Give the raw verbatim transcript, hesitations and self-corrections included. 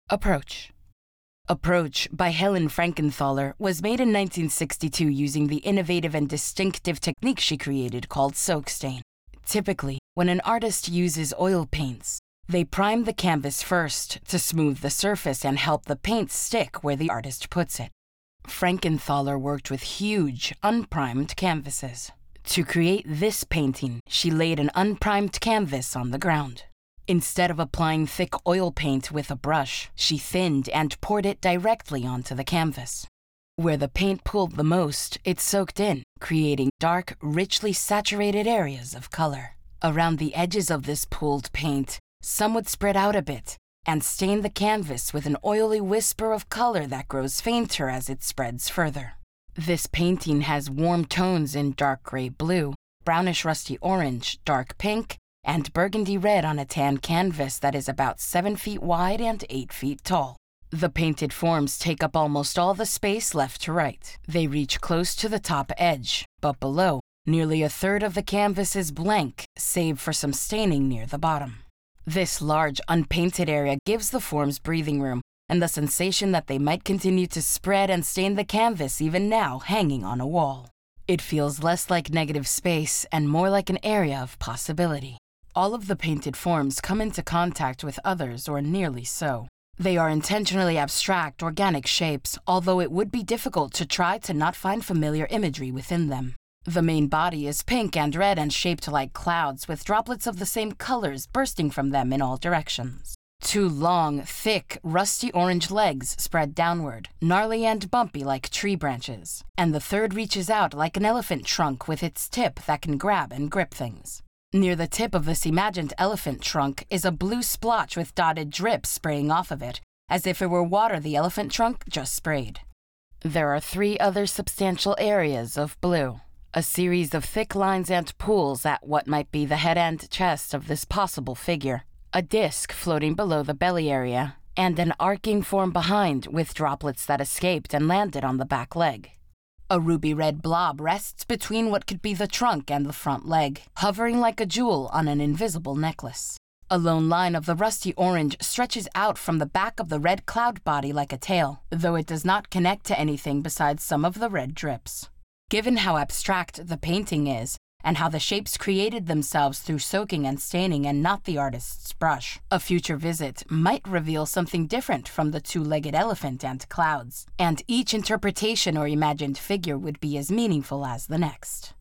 Approach. Approach by Helen Frankenthaler was made in nineteen sixty-two using the innovative and distinctive technique she created called soak stain. Typically, when an artist uses oil paints, they prime the canvas first to smooth the surface and help the paint stick where the artist puts it. Frankenthaler worked with huge, unprimed canvases. To create this painting, she laid an unprimed canvas on the ground. Instead of applying thick oil paint with a brush, she thinned and poured it directly onto the canvas. Where the paint pooled the most, it soaked in, creating dark, richly saturated areas of color. Around the edges of this pooled paint, some would spread out a bit and stain the canvas with an oily whisper of color that grows fainter as it spreads further. This painting has warm tones in dark gray blue, brownish rusty orange, dark pink, and burgundy red on a tan canvas that is about seven feet wide and eight feet tall. The painted forms take up almost all the space left to right. They reach close to the top edge, but below, nearly a third of the canvas is blank, save for some staining near the bottom. This large, unpainted area gives the forms breathing room and the sensation that they might continue to spread and stain the canvas even now hanging on a wall. It feels less like negative space and more like an area of possibility. All of the painted forms come into contact with others, or nearly so. They are intentionally abstract, organic shapes, although it would be difficult to try to not find familiar imagery within them. The main body is pink and red and shaped like clouds, with droplets of the same colors bursting from them in all directions. Two long, thick, rusty orange legs spread downward, gnarly and bumpy like tree branches, and the third reaches out like an elephant trunk with its tip that can grab and grip things. Near the tip of this imagined elephant trunk is a blue splotch with dotted drips spraying off of it, as if it were water the elephant trunk just sprayed. There are three other substantial areas of blue, a series of thick lines and pools at what might be the head and chest of this possible figure, a disc floating below the belly area, and an arcing form behind with droplets that escaped and landed on the back leg. A ruby-red blob rests between what could be the trunk and the front leg, hovering like a jewel on an invisible necklace. A lone line of the rusty orange stretches out from the back of the red cloud body like a tail, though it does not connect to anything besides some of the red drips. Given how abstract the painting is, and how the shapes created themselves through soaking and staining and not the artist's brush, a future visit might reveal something different from the two-legged elephant and clouds, and each interpretation or imagined figure would be as meaningful as the next.